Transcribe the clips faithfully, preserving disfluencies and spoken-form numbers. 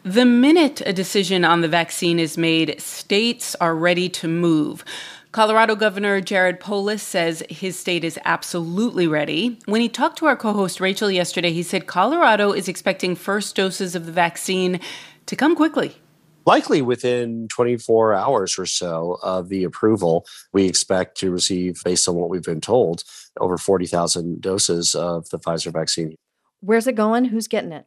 The minute a decision on the vaccine is made, states are ready to move. Colorado Governor Jared Polis says his state is absolutely ready. When he talked to our co-host Rachel yesterday, he said Colorado is expecting first doses of the vaccine to come quickly. Likely within twenty-four hours or so of the approval, we expect to receive, based on what we've been told, over forty thousand doses of the Pfizer vaccine. Where's it going? Who's getting it?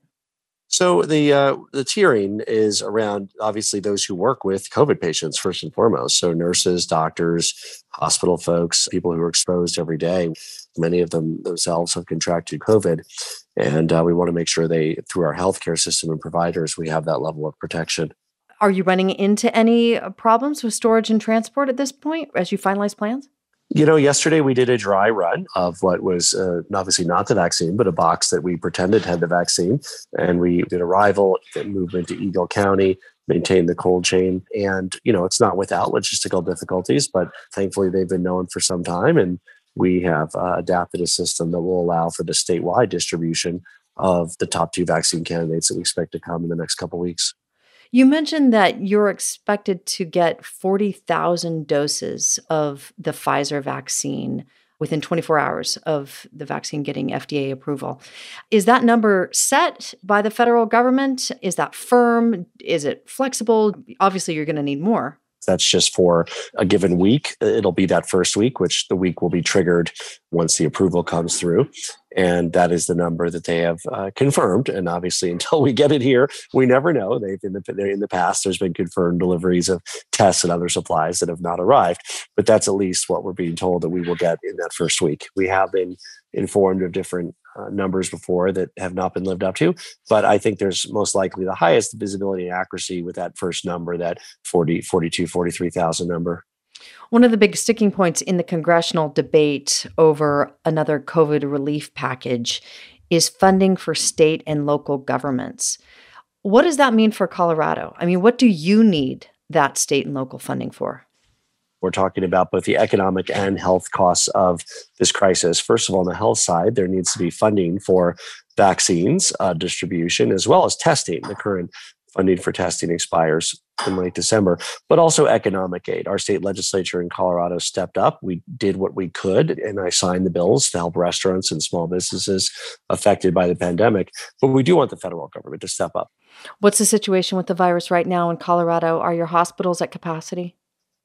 So the uh, the tiering is around, obviously, those who work with COVID patients, first and foremost. So nurses, doctors, hospital folks, people who are exposed every day. Many of them themselves have contracted COVID. And uh, we want to make sure they, through our healthcare system and providers, we have that level of protection. Are you running into any problems with storage and transport at this point as you finalize plans? You know, yesterday we did a dry run of what was uh, obviously not the vaccine, but a box that we pretended had the vaccine. And we did arrival, movement to Eagle County, maintained the cold chain. And, you know, it's not without logistical difficulties, but thankfully they've been known for some time. And we have uh, adapted a system that will allow for the statewide distribution of the top two vaccine candidates that we expect to come in the next couple of weeks. You mentioned that you're expected to get forty thousand doses of the Pfizer vaccine within twenty-four hours of the vaccine getting F D A approval. Is that number set by the federal government? Is that firm? Is it flexible? Obviously, you're going to need more. That's just for a given week. It'll be that first week, which the week will be triggered once the approval comes through. And that is the number that they have uh, confirmed. And obviously, until we get it here, we never know. They've in the, in the past, there's been confirmed deliveries of tests and other supplies that have not arrived. But that's at least what we're being told that we will get in that first week. We have been informed of different uh, numbers before that have not been lived up to. But I think there's most likely the highest visibility and accuracy with that first number, that forty, forty-two, forty-three thousand number. One of the big sticking points in the congressional debate over another COVID relief package is funding for state and local governments. What does that mean for Colorado? I mean, what do you need that state and local funding for? We're talking about both the economic and health costs of this crisis. First of all, on the health side, there needs to be funding for vaccines uh, distribution, as well as testing. The current funding for testing expires in late December, but also economic aid. Our state legislature in Colorado stepped up. We did what we could, and I signed the bills to help restaurants and small businesses affected by the pandemic. But we do want the federal government to step up. What's the situation with the virus right now in Colorado? Are your hospitals at capacity?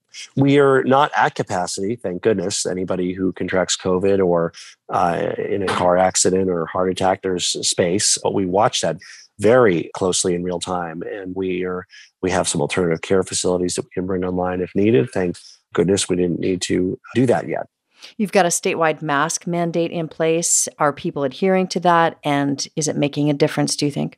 We are not at capacity, thank goodness. Anybody who contracts COVID or uh, in a car accident or heart attack, there's space. But we watch that very closely in real time. And we are we have some alternative care facilities that we can bring online if needed. Thank goodness we didn't need to do that yet. You've got a statewide mask mandate in place. Are people adhering to that? And is it making a difference, do you think?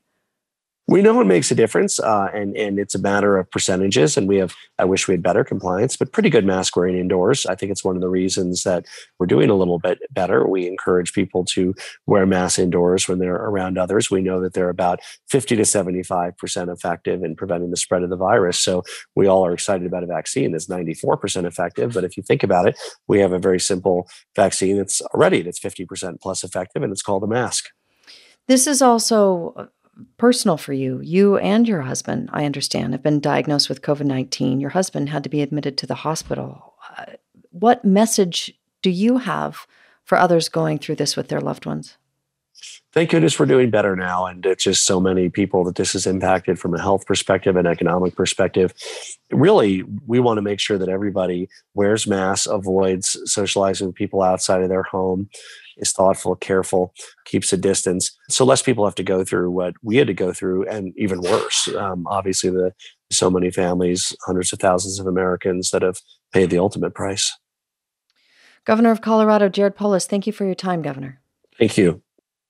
We know it makes a difference, uh, and, and it's a matter of percentages. And we have, I wish we had better compliance, but pretty good mask wearing indoors. I think it's one of the reasons that we're doing a little bit better. We encourage people to wear masks indoors when they're around others. We know that they're about fifty to seventy-five percent effective in preventing the spread of the virus. So we all are excited about a vaccine that's ninety-four percent effective. But if you think about it, we have a very simple vaccine that's already that's fifty percent plus effective, and it's called a mask. This is also personal for you. You and your husband, I understand, have been diagnosed with COVID nineteen. Your husband had to be admitted to the hospital. Uh, what message do you have for others going through this with their loved ones? Thank goodness we're doing better now. And it's just so many people that this has impacted from a health perspective and economic perspective. Really, we want to make sure that everybody wears masks, avoids socializing with people outside of their home, is thoughtful, careful, keeps a distance. So less people have to go through what we had to go through, and even worse. Um, obviously, the so many families, hundreds of thousands of Americans that have paid the ultimate price. Governor of Colorado, Jared Polis, thank you for your time, Governor. Thank you.